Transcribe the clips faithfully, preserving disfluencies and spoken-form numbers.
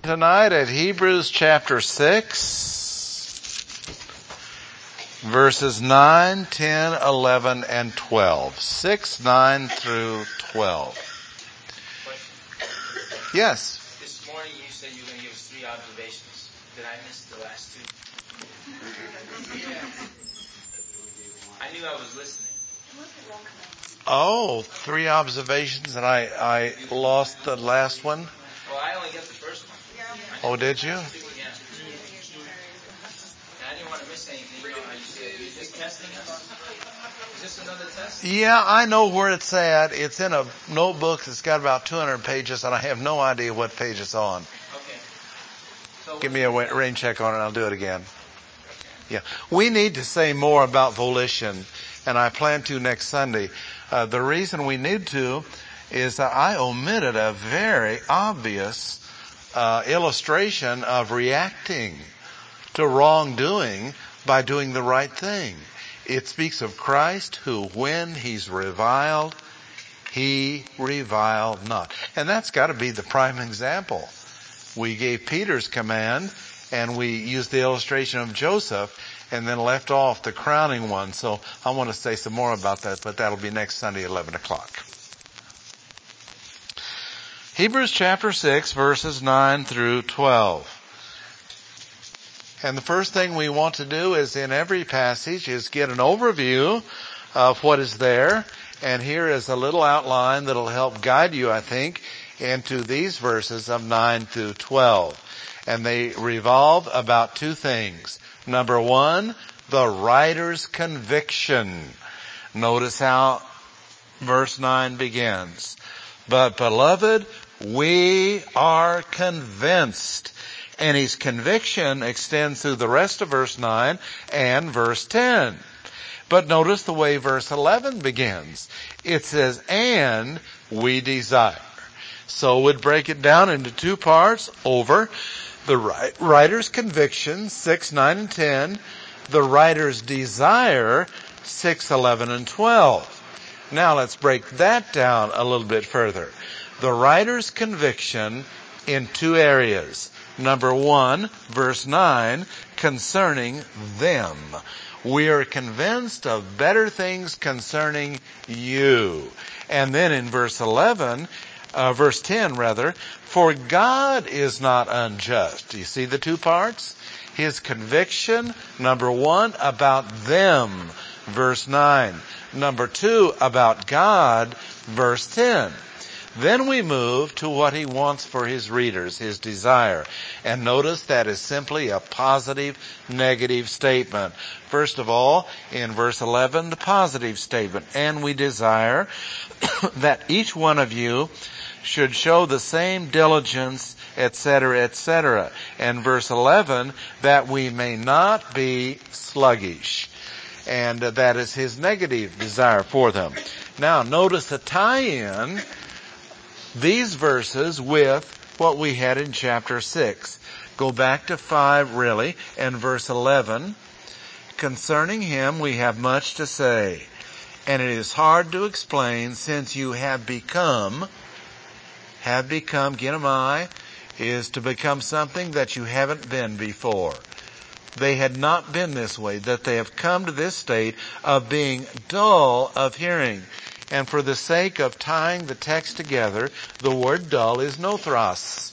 Tonight at Hebrews chapter six, verses nine, ten, eleven, and twelve. six, nine through twelve. Yes? This morning you said you were going to give us three observations. Did I miss the last two? I knew I was listening. Oh, three observations, and I, I lost the last one? Well, I only got the first one. Oh, did you? Yeah. And I didn't want to miss anything. You know how you said, you're just testing us? Is this another test? Yeah, I know where it's at. It's in a notebook that's got about two hundred pages, and I have no idea what page it's on. Okay. So Give me a rain check on it, and I'll do it again. Yeah. We need to say more about volition, and I plan to next Sunday. Uh, the reason we need to is that I omitted a very obvious uh, illustration of reacting to wrongdoing by doing the right thing. It speaks of Christ who, when he's reviled, he reviled not. And that's got to be the prime example. We gave Peter's command, and we used the illustration of Joseph, and then left off the crowning one. So I want to say some more about that, but that'll be next Sunday, eleven o'clock. Hebrews chapter six, verses nine through twelve. And the first thing we want to do is in every passage is get an overview of what is there. And here is a little outline that'll help guide you, I think, into these verses of nine through twelve. And they revolve about two things. Number one, the writer's conviction. Notice how verse nine begins. But beloved, we are convinced. And his conviction extends through the rest of verse nine and verse ten. But notice the way verse eleven begins. It says, and we desire. So we'd break it down into two parts over the writer's conviction, six, nine, and ten. The writer's desire, six, eleven, and twelve. Now let's break that down a little bit further. The writer's conviction in two areas. Number one, verse nine, concerning them. We are convinced of better things concerning you. And then in verse eleven, uh, verse ten rather, for God is not unjust. Do you see the two parts? His conviction, number one, about them, verse nine. Number two, about God, verse ten. Then we move to what he wants for his readers, his desire. And notice that is simply a positive, negative statement. First of all, in verse eleven, the positive statement. And we desire that each one of you should show the same diligence, et cetera, et cetera. And verse eleven, that we may not be sluggish. And that is his negative desire for them. Now, notice the tie-in these verses with what we had in chapter six. Go back to five, really, and verse eleven. Concerning him we have much to say, and it is hard to explain since you have become, have become, ginomai, is to become something that you haven't been before. They had not been this way, that they have come to this state of being dull of hearing. And for the sake of tying the text together, the word dull is nothros.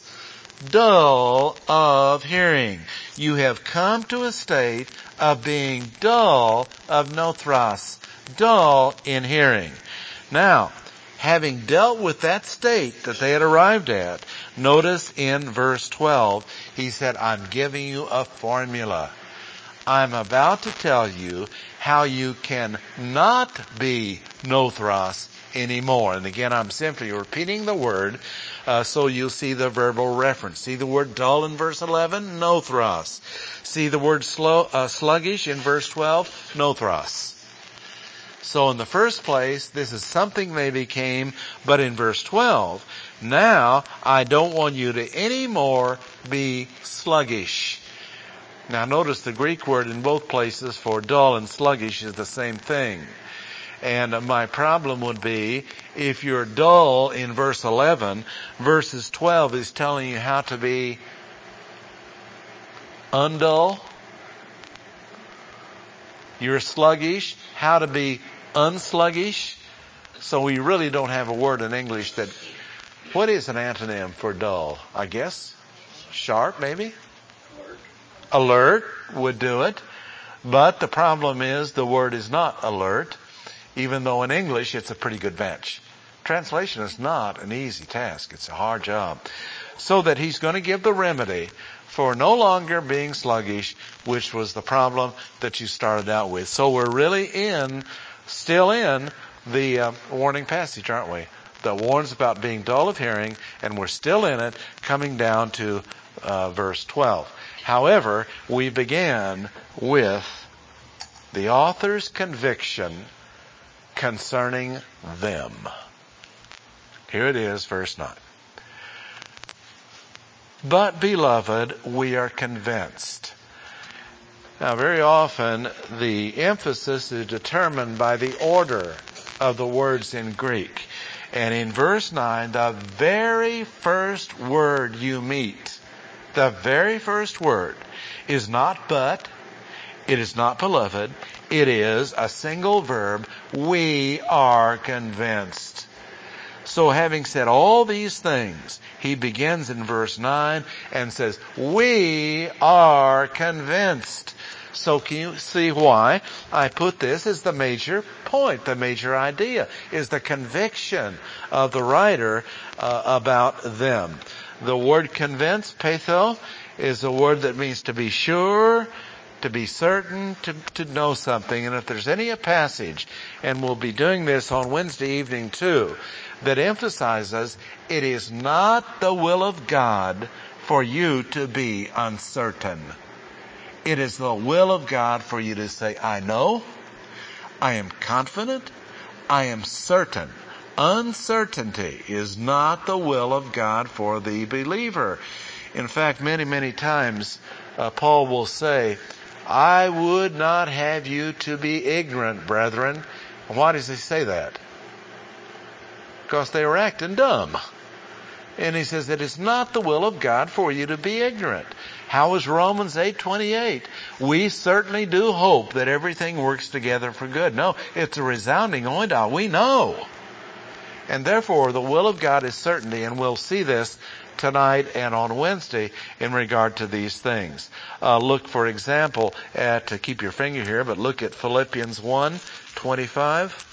Dull of hearing. You have come to a state of being dull of nothros. Dull in hearing. Now, having dealt with that state that they had arrived at, notice in verse twelve, he said, I'm giving you a formula. I'm about to tell you how you can not be nothros anymore. And again, I'm simply repeating the word uh, so you'll see the verbal reference. See the word dull in verse eleven? Nothros. See the word slow, uh, sluggish in verse twelve? Nothros. So in the first place, this is something they became, but in verse twelve, now I don't want you to anymore be sluggish. Now notice the Greek word in both places for dull and sluggish is the same thing. And my problem would be, if you're dull in verse eleven, verses twelve is telling you how to be undull. You're sluggish. How to be unsluggish. So we really don't have a word in English that... What is an antonym for dull? I guess sharp, maybe? Alert would do it. But the problem is the word is not alert, even though in English it's a pretty good match. Translation is not an easy task. It's a hard job. So that he's going to give the remedy for no longer being sluggish, which was the problem that you started out with. So we're really in, still in the uh, warning passage, aren't we? That warns about being dull of hearing, and we're still in it, coming down to uh, verse twelve. However, we began with the author's conviction concerning them. Here it is, verse nine. But, beloved, we are convinced. Now, very often, the emphasis is determined by the order of the words in Greek. And in verse nine, the very first word you meet, the very first word is not but, it is not beloved, it is a single verb, we are convinced. So having said all these things, he begins in verse nine and says, we are convinced. So can you see why I put this as the major point, the major idea, is the conviction of the writer uh, about them. The word convince, peitho, is a word that means to be sure, to be certain, to, to know something. And if there's any a passage, and we'll be doing this on Wednesday evening too, that emphasizes it is not the will of God for you to be uncertain. It is the will of God for you to say, I know, I am confident, I am certain. Uncertainty is not the will of God for the believer. In fact, many, many times, uh, Paul will say, I would not have you to be ignorant, brethren. Why does he say that? Because they were acting dumb. And he says, it is not the will of God for you to be ignorant. How is Romans eight twenty-eight? We certainly do hope that everything works together for good. No, it's a resounding oida. We know. And therefore, the will of God is certainty, and we'll see this tonight and on Wednesday in regard to these things. Uh, look, for example, at, uh, keep your finger here, but look at Philippians one twenty-five.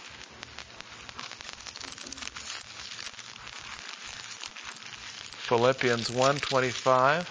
Philippians one twenty-five.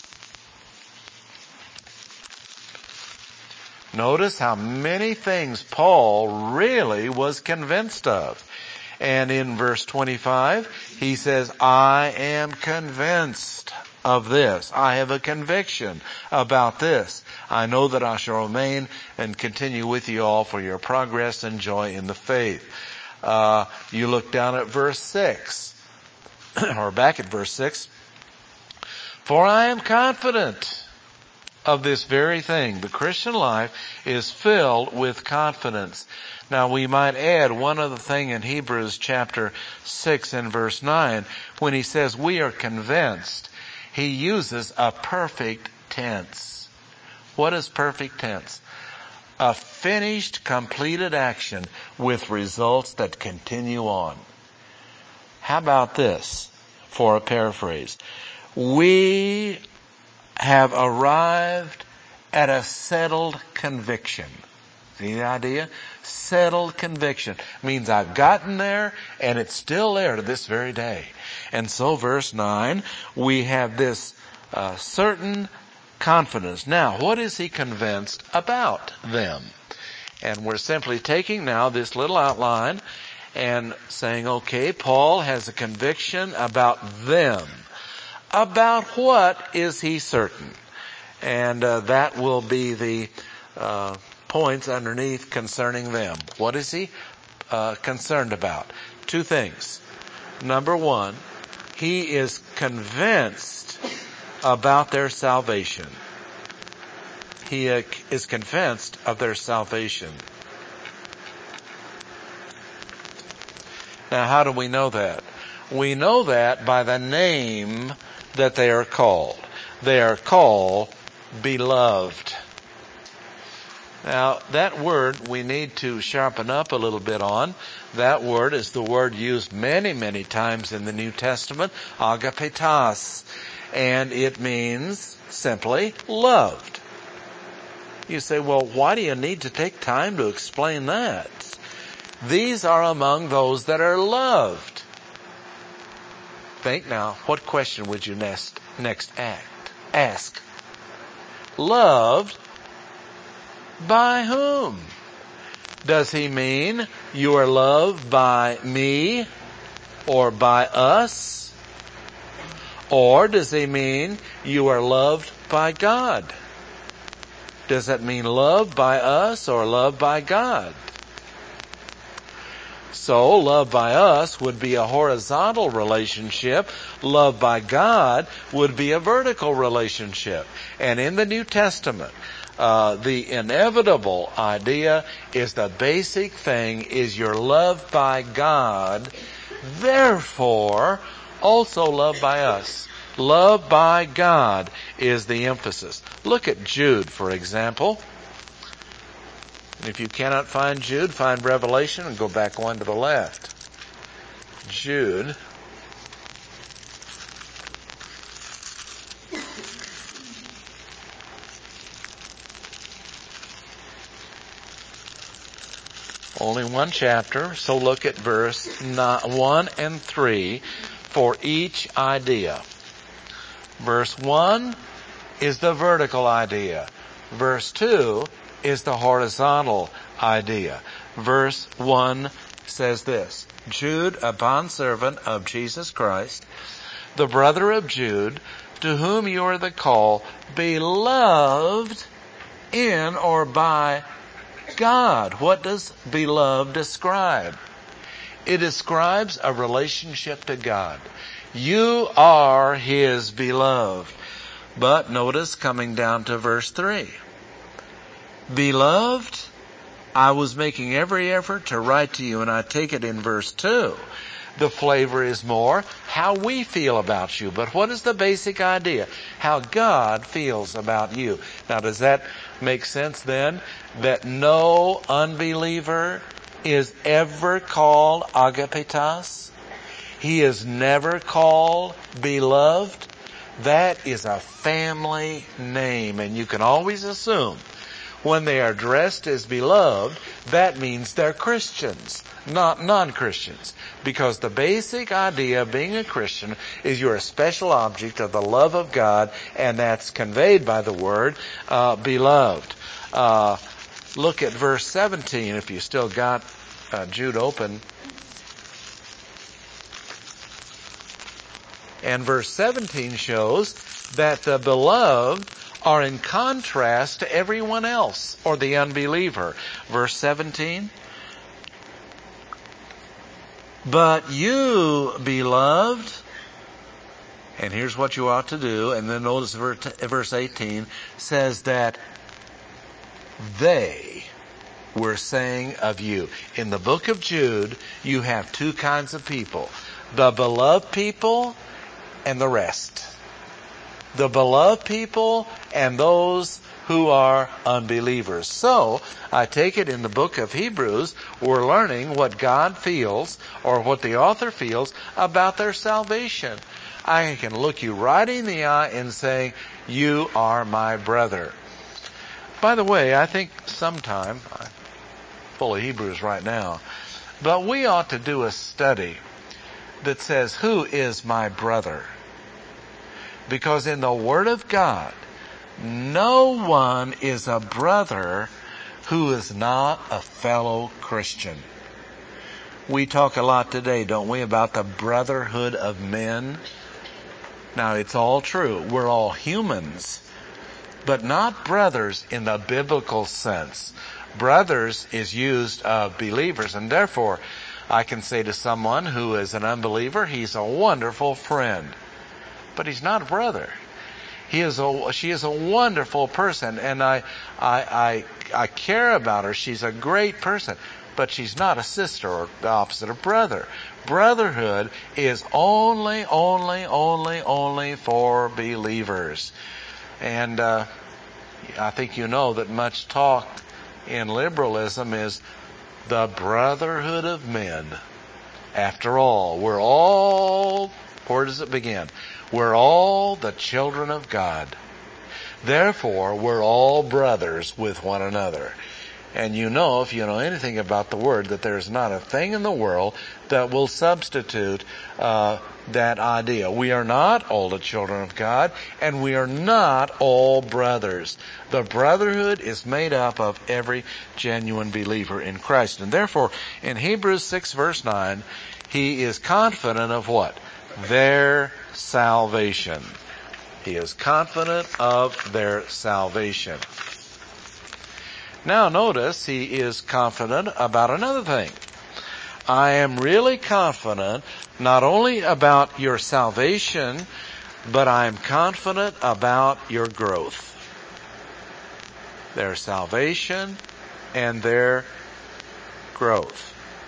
Notice how many things Paul really was convinced of. And in verse twenty-five, he says, I am convinced of this. I have a conviction about this. I know that I shall remain and continue with you all for your progress and joy in the faith. Uh, you look down at verse six. Or back at verse six. For I am confident of this very thing. The Christian life is filled with confidence. Now we might add one other thing in Hebrews chapter six and verse nine. When he says we are convinced, he uses a perfect tense. What is perfect tense? A finished, completed action with results that continue on. How about this for a paraphrase? We have arrived at a settled conviction. See the idea? Settled conviction means I've gotten there and it's still there to this very day. And so verse nine, we have this uh, certain confidence. Now, what is he convinced about them? And we're simply taking now this little outline and saying, okay, Paul has a conviction about them. About what is he certain? And uh, that will be the uh, points underneath concerning them. What is he uh, concerned about? Two things. Number one, he is convinced about their salvation. He uh, is convinced of their salvation. Now, how do we know that? We know that by the name that they are called. They are called beloved. Now, that word we need to sharpen up a little bit on. That word is the word used many, many times in the New Testament, agapetos, and it means simply loved. You say, well, why do you need to take time to explain that? These are among those that are loved. Think now, what question would you next, next act, ask? Loved by whom? Does he mean you are loved by me or by us? Or does he mean you are loved by God? Does that mean loved by us or loved by God? So, love by us would be a horizontal relationship. Love by God would be a vertical relationship. And in the New Testament, uh, the inevitable idea is the basic thing is you're loved by God, therefore also loved by us. Love by God is the emphasis. Look at Jude, for example. If you cannot find Jude, find Revelation and go back one to the left. Jude. Only one chapter, so look at verse one and three for each idea. Verse one is the vertical idea. Verse two is the horizontal idea. Verse one says this, Jude, a bondservant of Jesus Christ, the brother of Jude, to whom you are the call, beloved in or by God. What does beloved describe? It describes a relationship to God. You are His beloved. But notice coming down to verse three. Beloved, I was making every effort to write to you, and I take it in verse two. The flavor is more how we feel about you. But what is the basic idea? How God feels about you. Now, does that make sense then? That no unbeliever is ever called agapetos? He is never called beloved? That is a family name, and you can always assume when they are dressed as beloved, that means they're Christians, not non-Christians. Because the basic idea of being a Christian is you're a special object of the love of God, and that's conveyed by the word uh, beloved. Uh, look at verse seventeen, if you still got uh, Jude open. And verse seventeen shows that the beloved are in contrast to everyone else, or the unbeliever. Verse seventeen. But you, beloved, and here's what you ought to do, and then notice verse eighteen says that they were saying of you. In the book of Jude, you have two kinds of people. The beloved people and the rest. The beloved people and those who are unbelievers. So, I take it in the book of Hebrews, we're learning what God feels, or what the author feels, about their salvation. I can look you right in the eye and say, you are my brother. By the way, I think sometime, I'm full of Hebrews right now, but we ought to do a study that says, who is my brother? Because in the Word of God, no one is a brother who is not a fellow Christian. We talk a lot today, don't we, about the brotherhood of men? Now, it's all true. We're all humans, but not brothers in the biblical sense. Brothers is used of believers, and therefore, I can say to someone who is an unbeliever, he's a wonderful friend. But he's not a brother. He is a, she is a wonderful person, and I, I, I, I care about her. She's a great person, but she's not a sister or the opposite of brother. Brotherhood is only, only, only, only for believers. And uh, I think you know that much talk in liberalism is the brotherhood of men. After all, we're all, where does it begin? We're all the children of God. Therefore, we're all brothers with one another. And you know, if you know anything about the Word, that there's not a thing in the world that will substitute uh, that idea. We are not all the children of God, and we are not all brothers. The brotherhood is made up of every genuine believer in Christ. And therefore, in Hebrews six verse nine, he is confident of what? Their salvation. He is confident of their salvation. Now notice, he is confident about another thing. I am really confident not only about your salvation, but I am confident about your growth. Their salvation and their growth.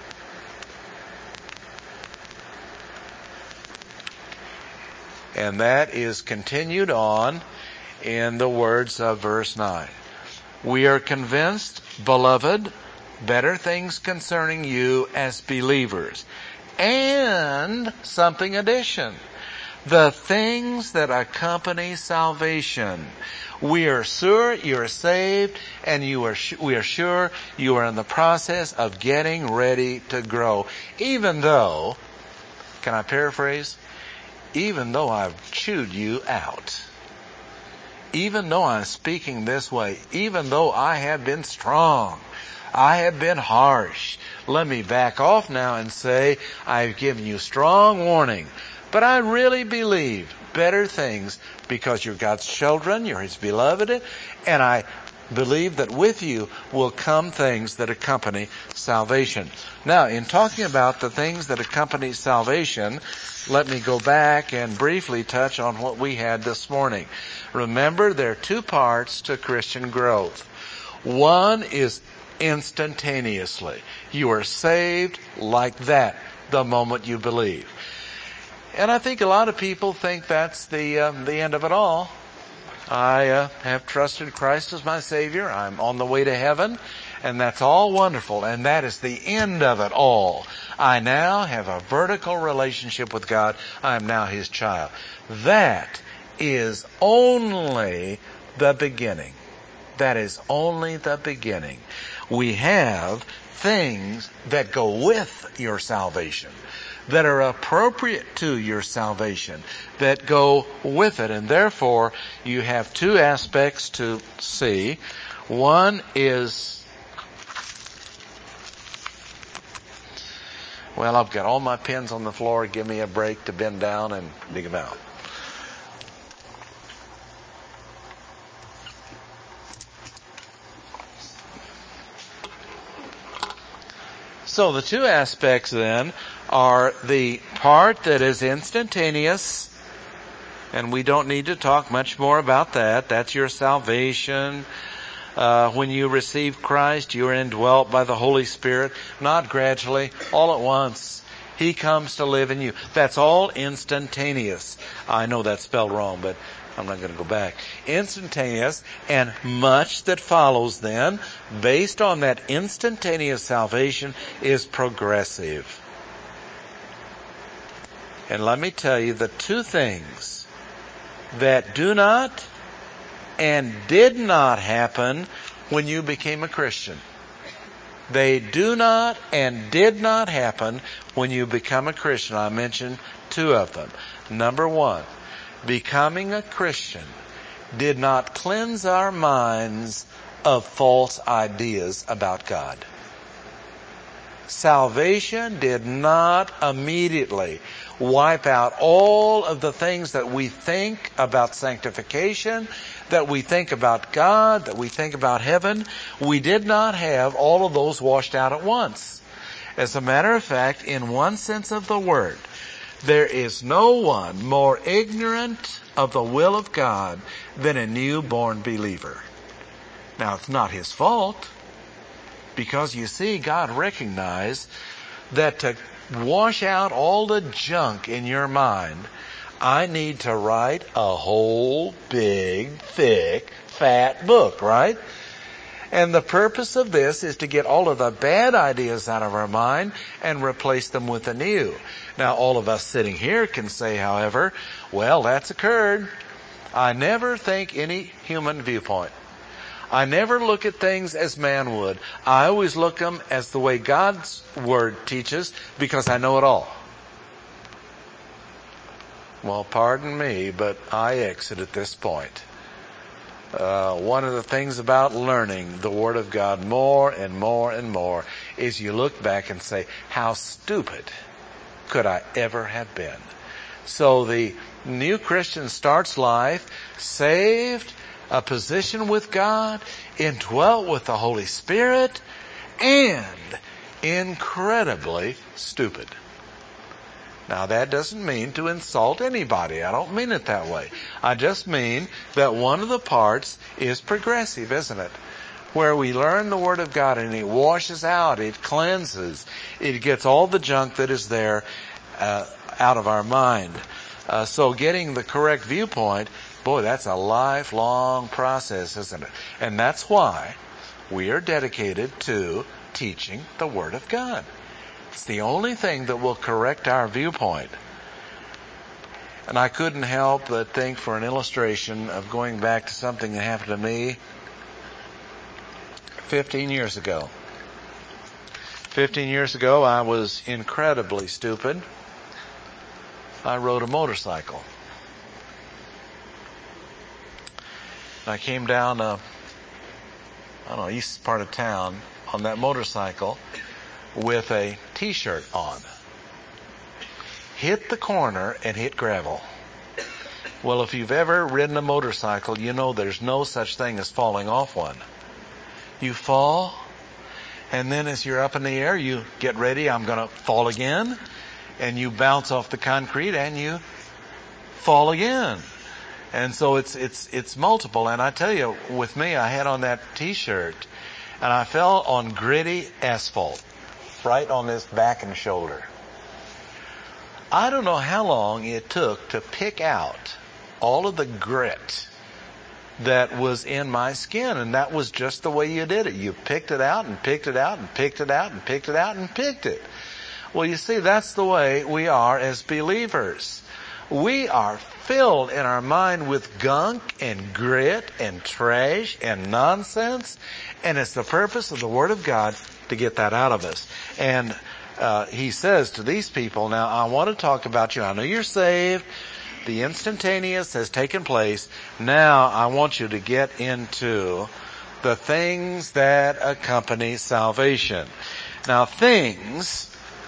And that is continued on in the words of verse nine. We are convinced, beloved, better things concerning you as believers. And something addition. The things that accompany salvation. We are sure you are saved, and you are sh- we are sure you are in the process of getting ready to grow. Even though, can I paraphrase? Even though I've chewed you out. Even though I'm speaking this way, even though I have been strong, I have been harsh, let me back off now and say, I've given you strong warning. But I really believe better things because you're God's children, you're His beloved, and I believe that with you will come things that accompany salvation. Now, in talking about the things that accompany salvation, let me go back and briefly touch on what we had this morning. Remember, there are two parts to Christian growth. One is instantaneously. You are saved like that the moment you believe. And I think a lot of people think that's the um, the end of it all. I uh, have trusted Christ as my Savior. I'm on the way to heaven. And that's all wonderful. And that is the end of it all. I now have a vertical relationship with God. I am now His child. That is only the beginning. That is only the beginning. We have things that go with your salvation, that are appropriate to your salvation, that go with it. And therefore, you have two aspects to see. One is, well, I've got all my pens on the floor. Give me a break to bend down and dig them out. So the two aspects then are the part that is instantaneous, and we don't need to talk much more about that. That's your salvation. Uh, when you receive Christ, you are indwelt by the Holy Spirit, not gradually, all at once. He comes to live in you. That's all instantaneous. I know that's spelled wrong, but I'm not going to go back. Instantaneous, and much that follows then, based on that instantaneous salvation, is progressive. And let me tell you the two things that do not and did not happen when you became a Christian. They do not and did not happen when you become a Christian. I mentioned two of them. Number one, becoming a Christian did not cleanse our minds of false ideas about God. Salvation did not immediately wipe out all of the things that we think about sanctification, that we think about God, that we think about heaven. We did not have all of those washed out at once. As a matter of fact, in one sense of the word, there is no one more ignorant of the will of God than a newborn believer. Now, it's not his fault, because you see, God recognized that to wash out all the junk in your mind, I need to write a whole big, thick, fat book, right? And the purpose of this is to get all of the bad ideas out of our mind and replace them with the new. Now, all of us sitting here can say, however, well, that's occurred. I never think any human viewpoint. I never look at things as man would. I always look at them as the way God's Word teaches, because I know it all. Well, pardon me, but I exit at this point. Uh, one of the things about learning the Word of God more and more and more is you look back and say, how stupid could I ever have been? So the new Christian starts life saved, a position with God, indwelt with the Holy Spirit, and incredibly stupid. Now, that doesn't mean to insult anybody. I don't mean it that way. I just mean that one of the parts is progressive, isn't it? Where we learn the Word of God and it washes out, it cleanses, it gets all the junk that is there uh, out of our mind. Uh, so getting the correct viewpoint, boy, that's a lifelong process, isn't it? And that's why we are dedicated to teaching the Word of God. It's the only thing that will correct our viewpoint. And I couldn't help but think, for an illustration of going back to something that happened to me fifteen years ago. fifteen years ago, I was incredibly stupid. I rode a motorcycle. I came down a, I don't know, east part of town on that motorcycle with a t-shirt on. Hit the corner and hit gravel. Well, if you've ever ridden a motorcycle, you know there's no such thing as falling off one. You fall, and then as you're up in the air, you get ready, I'm going to fall again, and you bounce off the concrete and you fall again. And so it's it's it's multiple. And I tell you, with me, I had on that t-shirt, and I fell on gritty asphalt, right on this back and shoulder. I don't know how long it took to pick out all of the grit that was in my skin, and that was just the way you did it. You picked it out and picked it out and picked it out and picked it out and picked it. Well, you see, that's the way we are as believers. We are filled in our mind with gunk and grit and trash and nonsense, and it's the purpose of the Word of God to get that out of us. And uh, he says to these people, now I want to talk about you. I know you're saved. The instantaneous has taken place. Now I want you to get into the things that accompany salvation. Now, things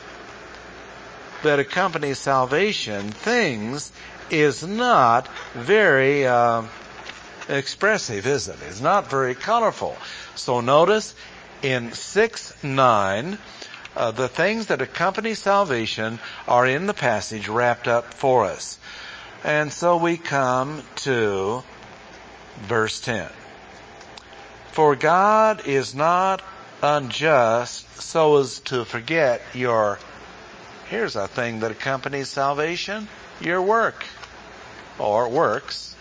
that accompany salvation, things is not very uh, expressive, is it? It's not very colorful. So notice in six nine, uh, the things that accompany salvation are in the passage wrapped up for us. And so we come to verse ten. For God is not unjust so as to forget your, here's a thing that accompanies salvation, your work or works.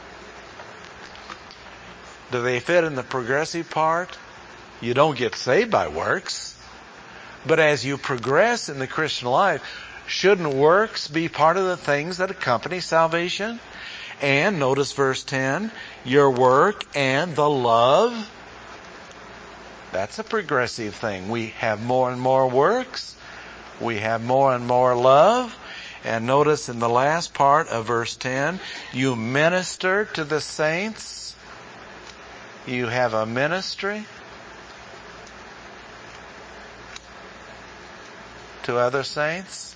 Do they fit in the progressive part? You don't get saved by works. But as you progress in the Christian life, shouldn't works be part of the things that accompany salvation? And notice verse ten, your work and the love. That's a progressive thing. We have more and more works. We have more and more love. And notice in the last part of verse ten, you minister to the saints. You have a ministry to other saints.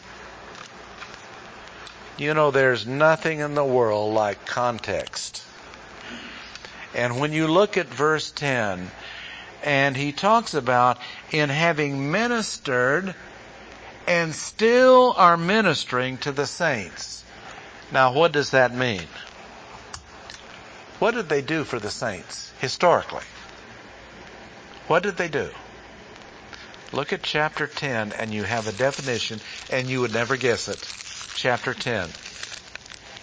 You know, there's nothing in the world like context. And when you look at verse ten, and he talks about in having ministered and still are ministering to the saints. Now, what does that mean? What did they do for the saints historically? What did they do? Look at chapter ten and you have a definition and you would never guess it. Chapter ten.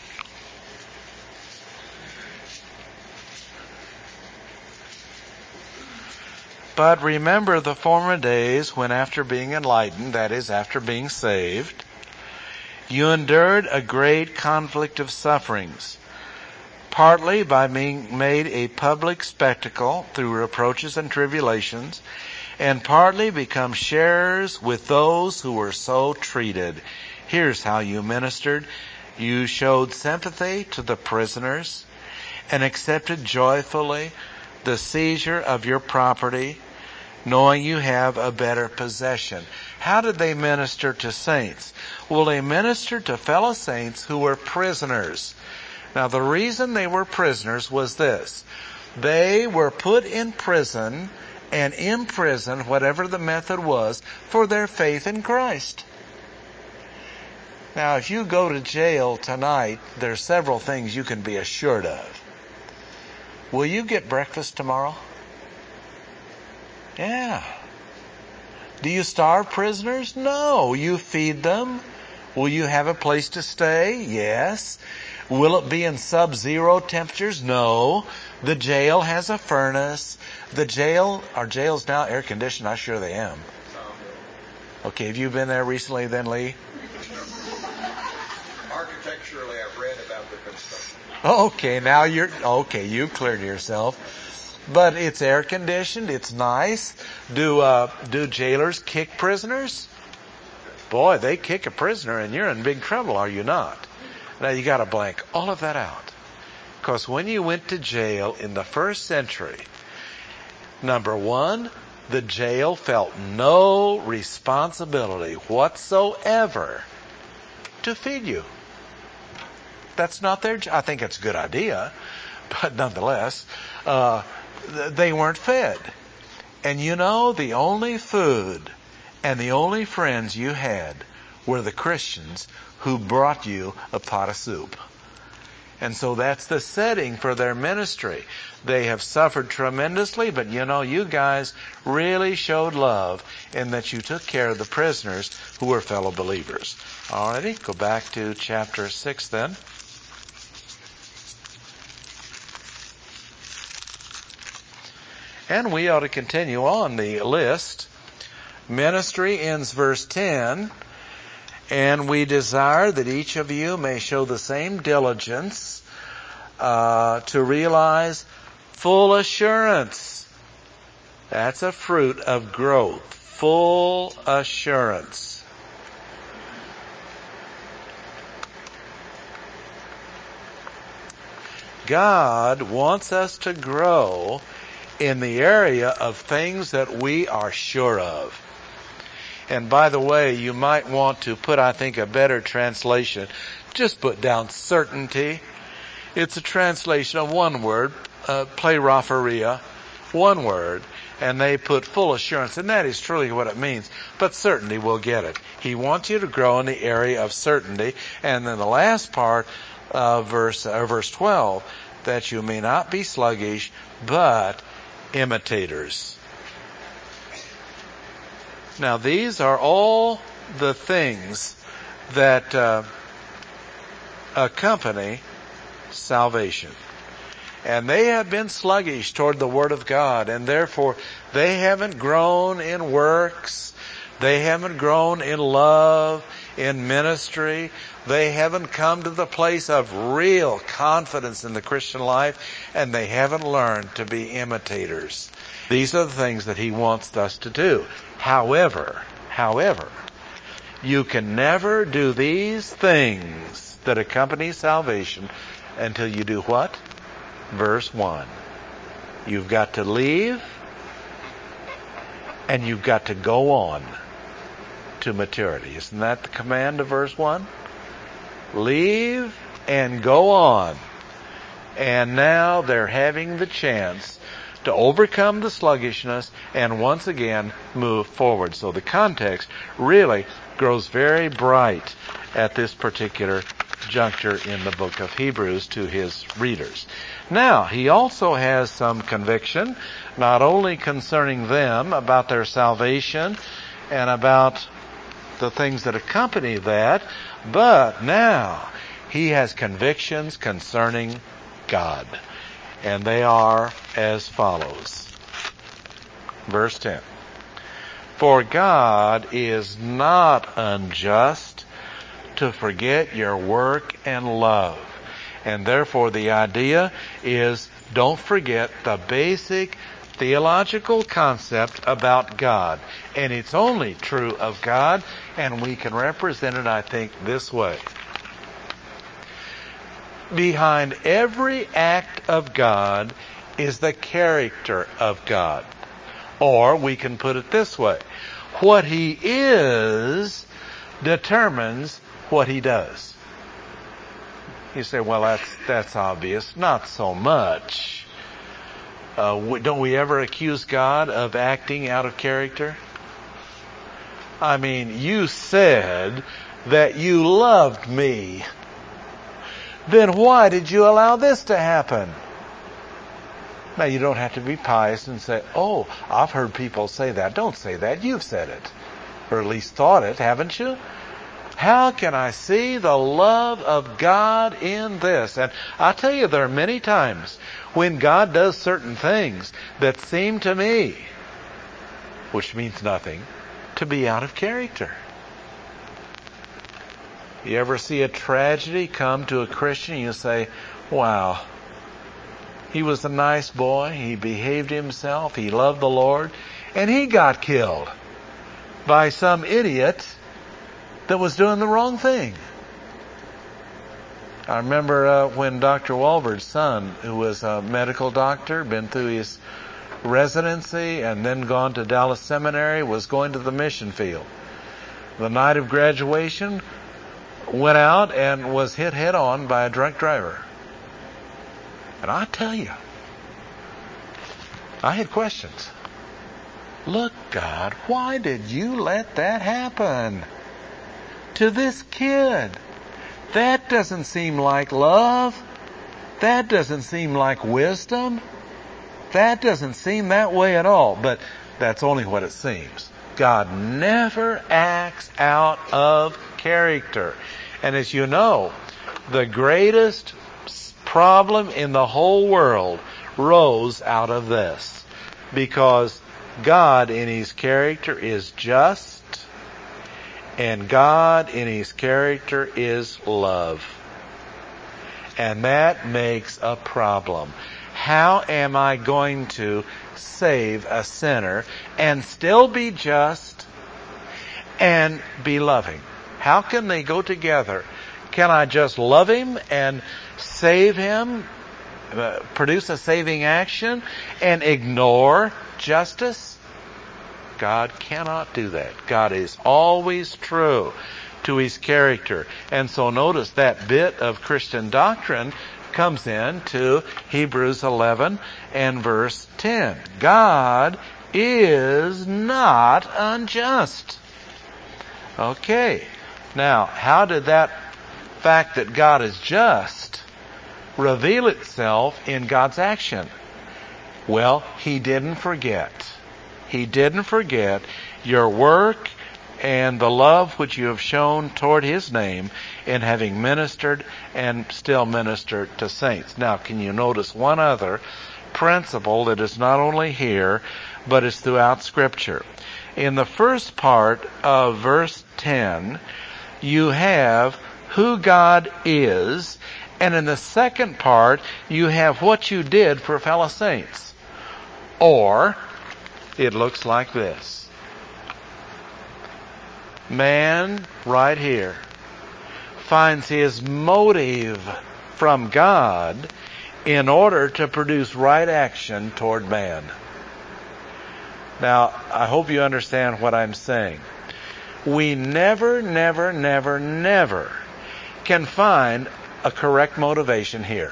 But remember the former days when after being enlightened, that is, after being saved, you endured a great conflict of sufferings, partly by being made a public spectacle through reproaches and tribulations, and partly become sharers with those who were so treated. Here's how you ministered. You showed sympathy to the prisoners and accepted joyfully the seizure of your property, knowing you have a better possession. How did they minister to saints? Well, they ministered to fellow saints who were prisoners. Now, the reason they were prisoners was this. They were put in prison and imprisoned, whatever the method was, for their faith in Christ. Now, if you go to jail tonight, there are several things you can be assured of. Will you get breakfast tomorrow? Yeah. Do you starve prisoners? No. You feed them. Will you have a place to stay? Yes. Will it be in sub-zero temperatures? No. The jail has a furnace. The jail, are jails now air conditioned? I'm sure they am. Okay, have you been there recently then, Lee? Architecturally, I've read about the construction. Okay, now you're, okay, you cleared yourself. But it's air conditioned, it's nice. Do, uh, do jailers kick prisoners? Boy, they kick a prisoner and you're in big trouble, are you not? Now you gotta blank all of that out. Because when you went to jail in the first century, number one, the jail felt no responsibility whatsoever to feed you. That's not their job. I think it's a good idea, but nonetheless, uh, th- they weren't fed. And you know, the only food and the only friends you had were the Christians who brought you a pot of soup. And so that's the setting for their ministry. They have suffered tremendously, but you know, you guys really showed love in that you took care of the prisoners who were fellow believers. Alrighty, go back to chapter six then. And we ought to continue on the list. Ministry ends verse ten. And we desire that each of you may show the same diligence uh, to realize full assurance. That's a fruit of growth. Full assurance. God wants us to grow in the area of things that we are sure of. And by the way, you might want to put, I think, a better translation. Just put down certainty. It's a translation of one word, uh, pleraphoria, one word, and they put full assurance, and that is truly what it means. But certainty, we'll get it. He wants you to grow in the area of certainty. And then the last part of verse, uh, verse twelve, that you may not be sluggish, but imitators. Now, these are all the things that uh, accompany salvation. And they have been sluggish toward the Word of God, and therefore they haven't grown in works. They haven't grown in love, in ministry. They haven't come to the place of real confidence in the Christian life, and they haven't learned to be imitators. These are the things that He wants us to do. However, however, you can never do these things that accompany salvation until you do what? Verse one. You've got to leave and you've got to go on to maturity. Isn't that the command of verse one? Leave and go on. And now they're having the chance to overcome the sluggishness and once again move forward. So the context really grows very bright at this particular juncture in the book of Hebrews to his readers. Now, he also has some conviction, not only concerning them about their salvation and about the things that accompany that, but now he has convictions concerning God. And they are as follows. Verse ten. For God is not unjust to forget your work and love. And therefore the idea is, don't forget the basic theological concept about God. And it's only true of God, and we can represent it, I think, this way. Behind every act of God is the character of God. Or we can put it this way. What He is determines what He does. You say, well, that's that's obvious. Not so much. Uh, don't we ever accuse God of acting out of character? I mean, you said that you loved me. Then why did you allow this to happen? Now, you don't have to be pious and say, oh, I've heard people say that. Don't say that. You've said it. Or at least thought it, haven't you? How can I see the love of God in this? And I tell you, there are many times when God does certain things that seem to me, which means nothing, to be out of character. You ever see a tragedy come to a Christian, you say, wow, he was a nice boy, he behaved himself, he loved the Lord, and he got killed by some idiot that was doing the wrong thing. I remember uh, when Doctor Walbert's son, who was a medical doctor, been through his residency and then gone to Dallas Seminary, was going to the mission field. The night of graduation, went out and was hit head on by a drunk driver. And I tell you, I had questions. Look, God, why did you let that happen to this kid? That doesn't seem like love. That doesn't seem like wisdom. That doesn't seem that way at all. But that's only what it seems. God never acts out of character. And as you know, the greatest problem in the whole world rose out of this. Because God in His character is just, and God in His character is love. And that makes a problem. How am I going to save a sinner and still be just and be loving? How can they go together? Can I just love him and save him, uh, produce a saving action, and ignore justice? God cannot do that. God is always true to His character. And so notice that bit of Christian doctrine comes in to Hebrews eleven and verse ten. God is not unjust. Okay. Now, how did that fact that God is just reveal itself in God's action? Well, He didn't forget. He didn't forget your work and the love which you have shown toward His name in having ministered and still minister to saints. Now, can you notice one other principle that is not only here, but is throughout Scripture? In the first part of verse ten, you have who God is, and in the second part, you have what you did for fellow saints. Or, it looks like this. Man, right here, finds his motive from God in order to produce right action toward man. Now, I hope you understand what I'm saying. We never, never, never, never can find a correct motivation here.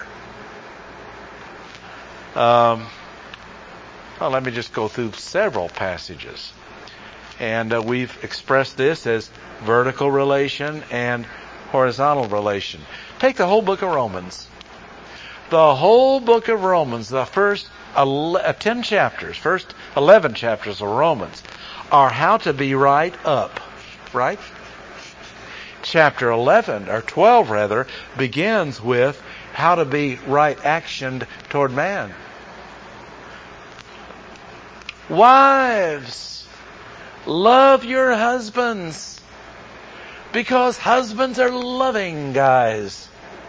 Um, well, let me just go through several passages. And uh, we've expressed this as vertical relation and horizontal relation. Take the whole book of Romans. The whole book of Romans, the first ten chapters, first eleven chapters of Romans, are how to be right up. Right? Chapter eleven, or twelve rather, begins with how to be right actioned toward man. Wives, love your husbands, because husbands are loving guys.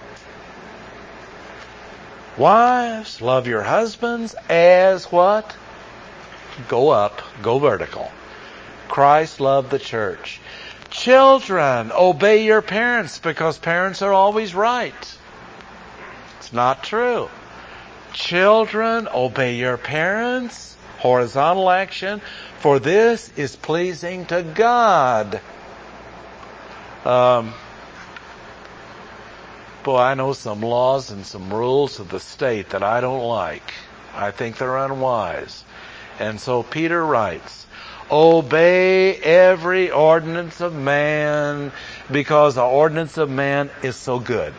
Wives, love your husbands as what? Go up, go vertical. Christ loved the church. Children, obey your parents because parents are always right. It's not true. Children, obey your parents. Horizontal action. For this is pleasing to God. Um, boy, I know some laws and some rules of the state that I don't like. I think they're unwise. And so Peter writes, obey every ordinance of man because the ordinance of man is so good.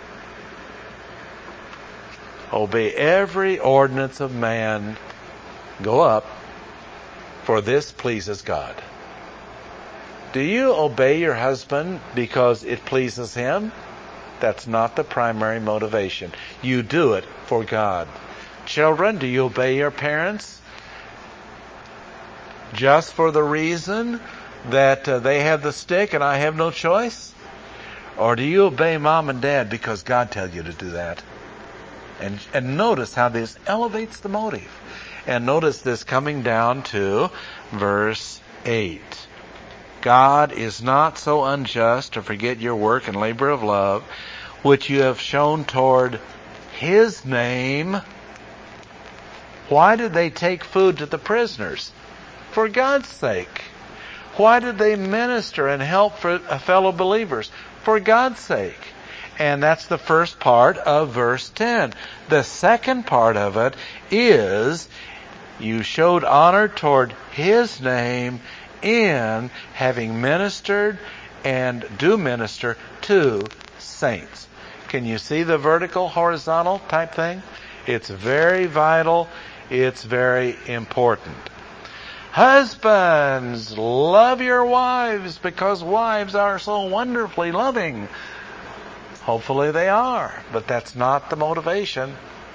Obey every ordinance of man. Go up, for this pleases God. Do you obey your husband because it pleases him? That's not the primary motivation. You do it for God. Children, do you obey your parents just for the reason that uh, they have the stick and I have no choice? Or do you obey mom and dad because God tells you to do that? And, and notice how this elevates the motive. And notice this coming down to verse eight. God is not so unjust to forget your work and labor of love, which you have shown toward His name. Why did they take food to the prisoners? For God's sake. Why did they minister and help for fellow believers? For God's sake. And that's the first part of verse ten. The second part of it is, you showed honor toward His name in having ministered and do minister to saints. Can you see the vertical, horizontal type thing? It's very vital. It's very important. Husbands, love your wives because wives are so wonderfully loving. Hopefully they are, but that's not the motivation.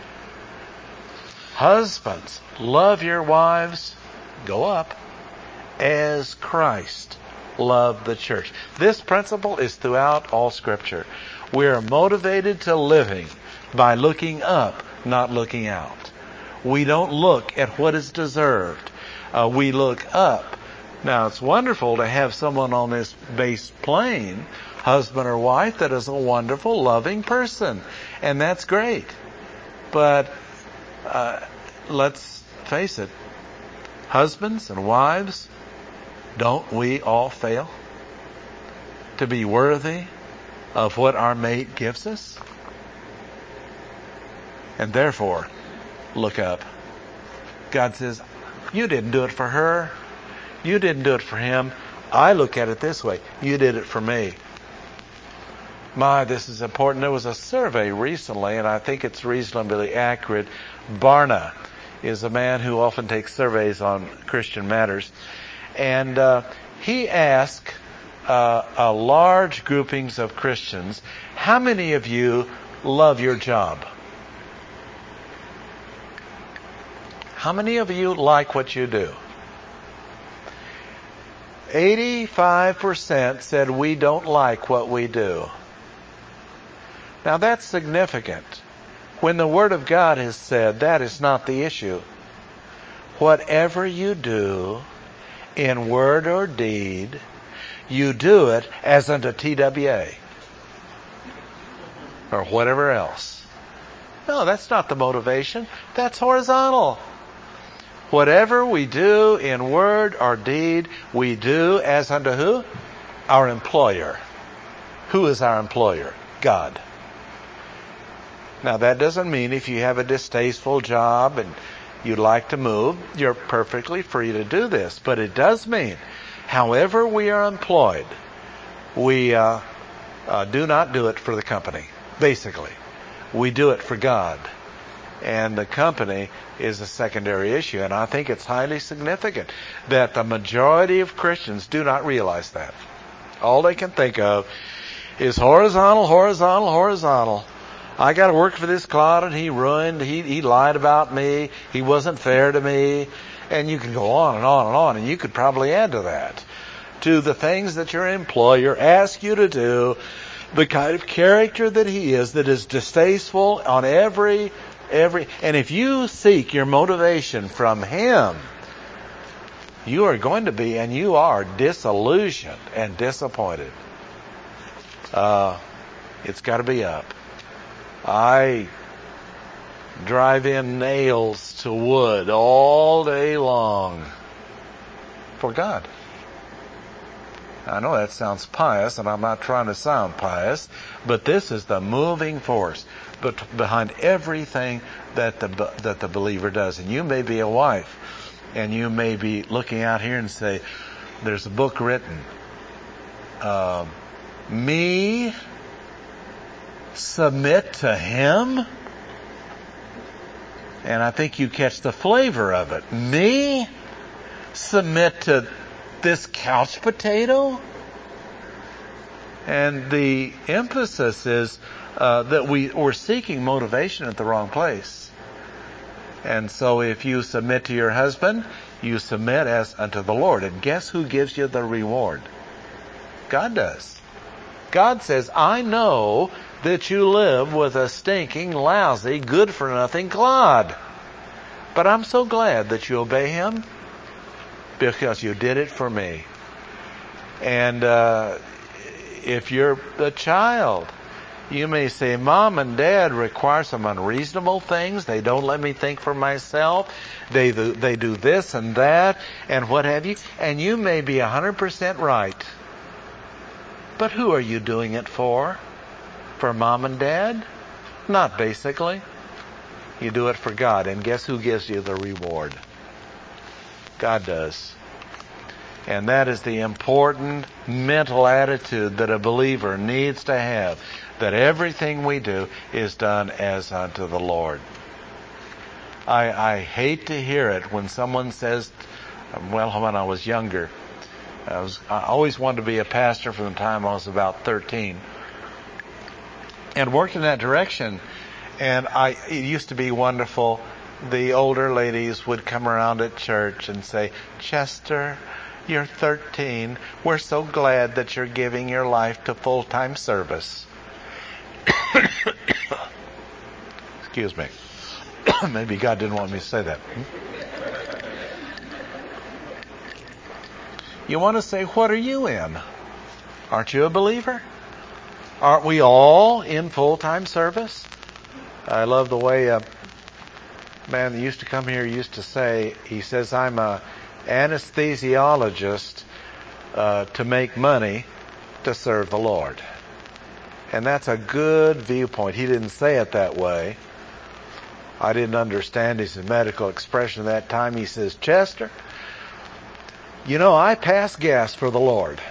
Husbands, love your wives. Go up. As Christ loved the church. This principle is throughout all Scripture. We are motivated to living by looking up, not looking out. We don't look at what is deserved. Uh, we look up. Now, it's wonderful to have someone on this base plane, husband or wife, that is a wonderful, loving person. And that's great. But uh, let's face it, husbands and wives, don't we all fail to be worthy of what our mate gives us? And therefore, look up. God says, you didn't do it for her. You didn't do it for him. I look at it this way. You did it for me. My, this is important. There was a survey recently, and I think it's reasonably accurate. Barna is a man who often takes surveys on Christian matters. And uh, he asked uh, a large groupings of Christians, how many of you love your job? How many of you like what you do? eighty-five percent said we don't like what we do. Now that's significant. When the Word of God has said that is not the issue. Whatever you do, in word or deed, you do it as unto T W A. Or whatever else. No, that's not the motivation. That's horizontal. Whatever we do in word or deed, we do as unto who? Our employer. Who is our employer? God. Now that doesn't mean if you have a distasteful job and you'd like to move, you're perfectly free to do this. But it does mean, however we are employed, we uh, uh, do not do it for the company, basically. We do it for God. And the company is a secondary issue. And I think it's highly significant that the majority of Christians do not realize that. All they can think of is horizontal, horizontal, horizontal. I got to work for this Claude and he ruined, he, he lied about me, he wasn't fair to me, And you can go on and on and on, and you could probably add to that. To the things that your employer asks you to do, the kind of character that he is, that is distasteful on every, every, and if you seek your motivation from him, you are going to be, and you are, disillusioned and disappointed. Uh, it's got to be up. I drive in nails to wood all day long for God. I know that sounds pious, and I'm not trying to sound pious, but this is the moving force but behind everything that the that the believer does. And you may be a wife, and you may be looking out here and say, there's a book written, uh, me submit to him? And I think you catch the flavor of it. Me submit to this couch potato? And the emphasis is uh, that we, we're seeking motivation at the wrong place. And so if you submit to your husband, you submit as unto the Lord. And guess who gives you the reward? God does. God says, I know that you live with a stinking, lousy, good-for-nothing clod. But I'm so glad that you obey him because you did it for me. And uh, if you're a child, you may say, Mom and Dad require some unreasonable things. They don't let me think for myself. They do, they do this and that and what have you. And you may be one hundred percent right. But who are you doing it for? For Mom and Dad? Not basically. You do it for God. And guess who gives you the reward? God does. And that is the important mental attitude that a believer needs to have. That everything we do is done as unto the Lord. I, I hate to hear it when someone says, well, when I was younger, I, was, I always wanted to be a pastor from the time I was about thirteen. And worked in that direction. And I, it used to be wonderful. The older ladies would come around at church and say, Chester, you're thirteen. We're so glad that you're giving your life to full-time service. Excuse me. Maybe God didn't want me to say that. You want to say, what are you in? Aren't you a believer? Aren't we all in full-time service? I love the way a man that used to come here used to say, he says, I'm a anesthesiologist uh, to make money to serve the Lord. And that's a good viewpoint. He didn't say it that way. I didn't understand his medical expression at that time. He says, Chester, you know, I pass gas for the Lord.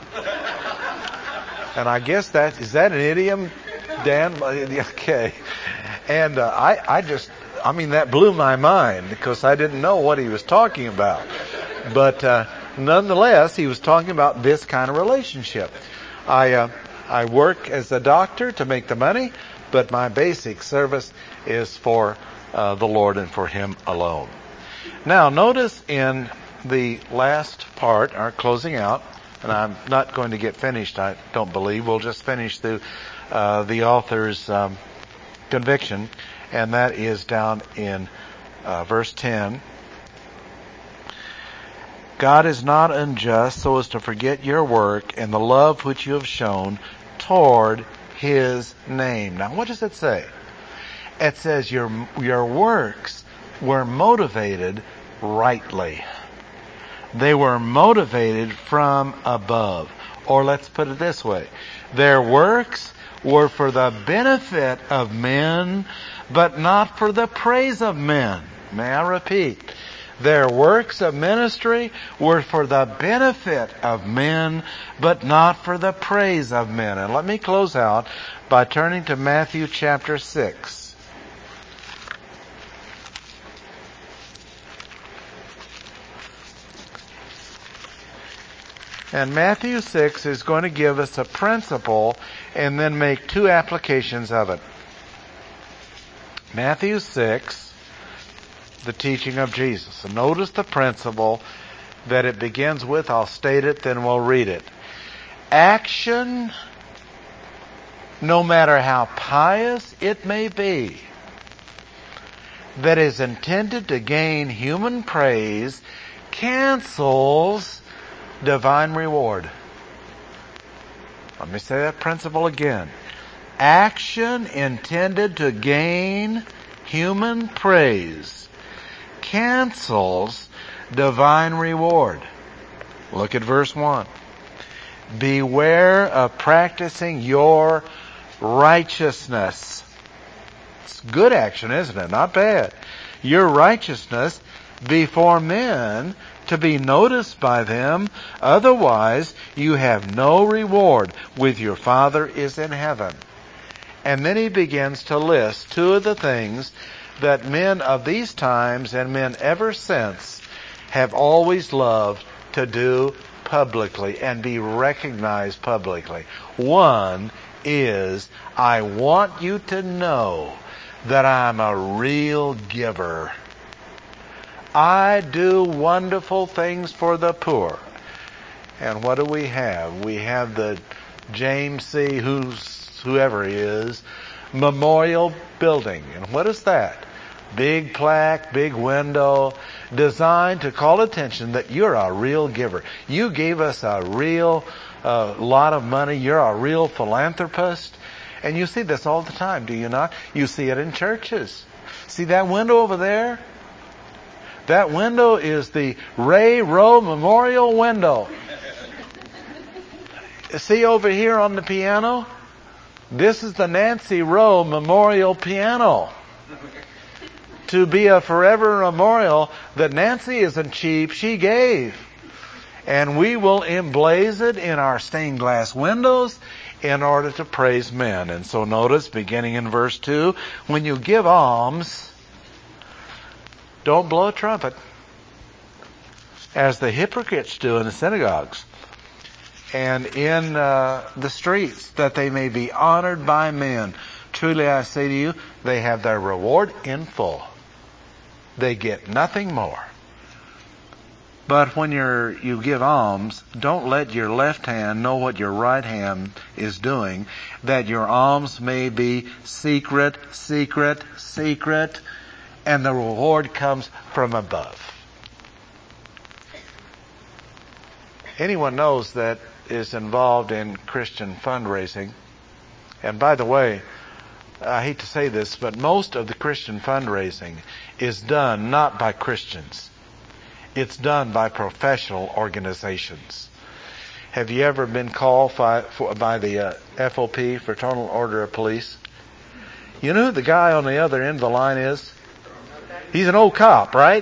And I guess that, is that an idiom, Dan? Okay. And uh, I, I just, I mean, that blew my mind because I didn't know what he was talking about. But uh, nonetheless, he was talking about this kind of relationship. I, uh, I work as a doctor to make the money, but my basic service is for uh, the Lord and for him alone. Now, notice in the last part, our closing out, and I'm not going to get finished, I don't believe. We'll just finish through uh, the author's um, conviction, and that is down in uh, verse ten. God is not unjust so as to forget your work and the love which you have shown toward his name. Now, what does it say? It says your your works were motivated rightly. They were motivated from above. Or let's put it this way. Their works were for the benefit of men, but not for the praise of men. May I repeat? Their works of ministry were for the benefit of men, but not for the praise of men. And let me close out by turning to Matthew chapter six. And Matthew six is going to give us a principle and then make two applications of it. Matthew six, the teaching of Jesus. And notice the principle that it begins with. I'll state it, then we'll read it. Action, no matter how pious it may be, that is intended to gain human praise, cancels divine reward. Let me say that principle again. Action intended to gain human praise cancels divine reward. Look at verse one. Beware of practicing your righteousness. It's good action, isn't it? Not bad. Your righteousness before men to be noticed by them. Otherwise, you have no reward with your Father is in heaven. And then he begins to list two of the things that men of these times and men ever since have always loved to do publicly and be recognized publicly. One is, I want you to know that I'm a real giver. I do wonderful things for the poor. And what do we have? We have the James C. who's whoever he is, memorial building. And what is that? Big plaque, big window, designed to call attention that you're a real giver. You gave us a real uh, lot of money. You're a real philanthropist. And you see this all the time, do you not? You see it in churches. See that window over there? That window is the Ray Rowe Memorial window. See over here on the piano? This is the Nancy Rowe Memorial piano. To be a forever memorial that Nancy isn't cheap, she gave. And we will emblaze it in our stained glass windows in order to praise men. And so notice, beginning in verse two, when you give alms, don't blow a trumpet, as the hypocrites do in the synagogues and in uh, the streets, that they may be honored by men. Truly I say to you, they have their reward in full. They get nothing more. But when you're, you give alms, don't let your left hand know what your right hand is doing, that your alms may be secret, secret, secret, and the reward comes from above. Anyone knows that is involved in Christian fundraising. And by the way, I hate to say this, but most of the Christian fundraising is done not by Christians. It's done by professional organizations. Have you ever been called by, for, by the uh, F O P, Fraternal Order of Police? You know who the guy on the other end of the line is? He's an old cop, right?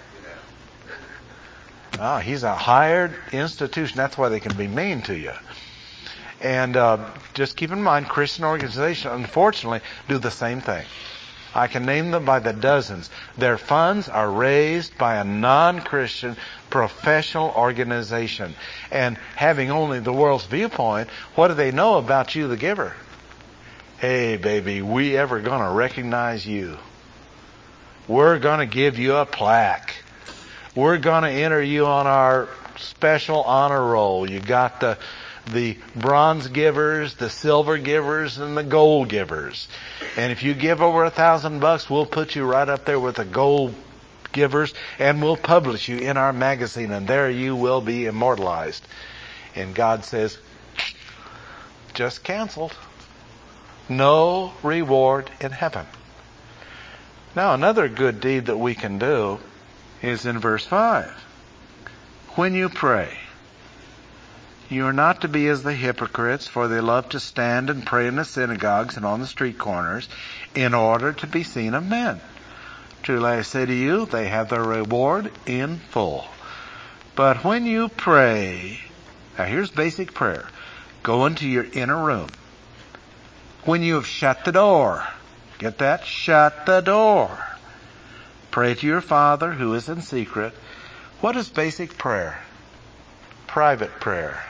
Ah, he's a hired institution. That's why they can be mean to you. And uh, just keep in mind, Christian organizations, unfortunately, do the same thing. I can name them by the dozens. Their funds are raised by a non-Christian professional organization. And having only the world's viewpoint, what do they know about you, the giver? Hey, baby, we ever going to recognize you? We're going to give you a plaque. We're going to enter you on our special honor roll. You got the the bronze givers, the silver givers, and the gold givers. And if you give over a thousand bucks, we'll put you right up there with the gold givers, and we'll publish you in our magazine, and there you will be immortalized. And God says, just canceled. No reward in heaven. Now, another good deed that we can do is in verse five. When you pray, you are not to be as the hypocrites, for they love to stand and pray in the synagogues and on the street corners in order to be seen of men. Truly I say to you, they have their reward in full. But when you pray, now here's basic prayer. Go into your inner room. When you have shut the door, get that? Shut the door. Pray to your Father who is in secret. What is basic prayer? Private prayer.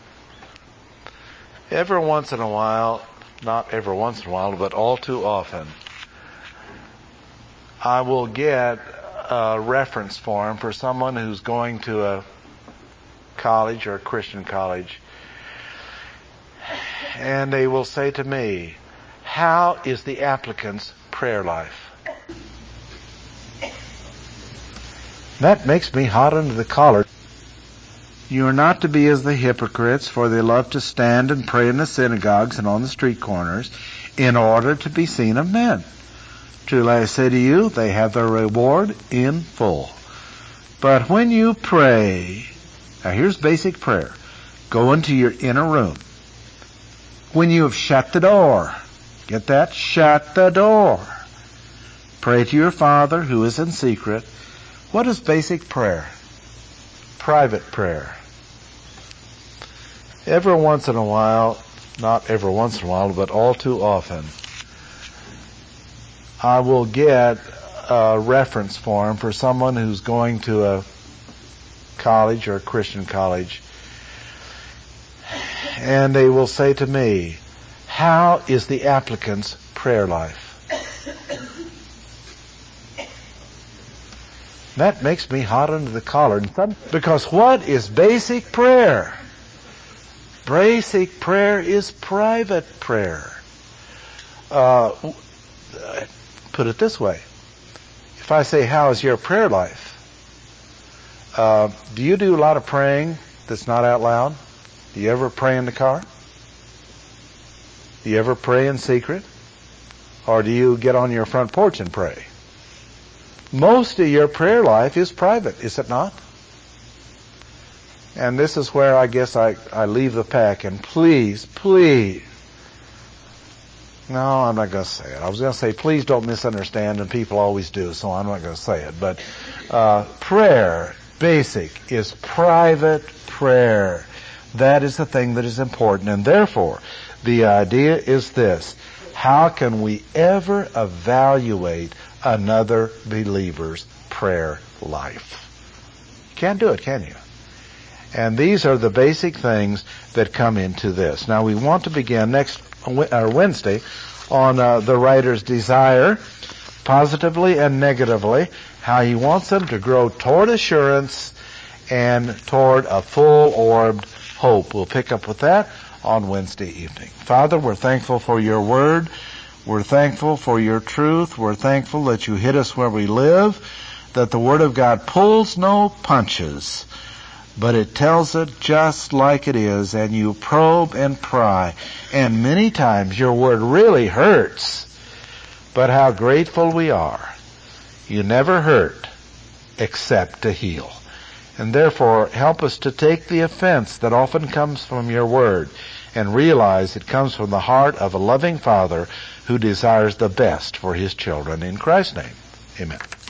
Every once in a while, not every once in a while, but all too often, I will get a reference form for someone who's going to a college or a Christian college, and they will say to me, how is the applicant's prayer life? That makes me hot under the collar. You are not to be as the hypocrites, for they love to stand and pray in the synagogues and on the street corners in order to be seen of men. Truly I say to you, they have their reward in full. But when you pray, now here's basic prayer. Go into your inner room. When you have shut the door, get that? Shut the door. Pray to your Father who is in secret. What is basic prayer? Private prayer. Every once in a while, not every once in a while, but all too often, I will get a reference form for someone who's going to a college or a Christian college, and they will say to me, how is the applicant's prayer life? That makes me hot under the collar. Because what is basic prayer? Basic prayer is private prayer. Uh, put it this way. If I say, how is your prayer life? Uh, do you do a lot of praying that's not out loud? Do you ever pray in the car? Do you ever pray in secret? Or do you get on your front porch and pray? Most of your prayer life is private, is it not? And this is where I guess I, I leave the pack. And please, please, no, I'm not going to say it. I was going to say, please don't misunderstand, and people always do, so I'm not going to say it. But uh, prayer, basic, is private prayer. That is the thing that is important. And therefore, the idea is this. How can we ever evaluate another believer's prayer life? Can't do it, can you? And these are the basic things that come into this. Now we want to begin next or Wednesday on uh, the writer's desire, positively and negatively, how he wants them to grow toward assurance and toward a full-orbed hope. We'll pick up with that on Wednesday evening. Father, we're thankful for your word. We're thankful for your truth. We're thankful that you hit us where we live, that the Word of God pulls no punches, but it tells it just like it is, and you probe and pry. And many times your Word really hurts, but how grateful we are. You never hurt except to heal. And therefore, help us to take the offense that often comes from your Word and realize it comes from the heart of a loving Father who desires the best for his children. In Christ's name, amen.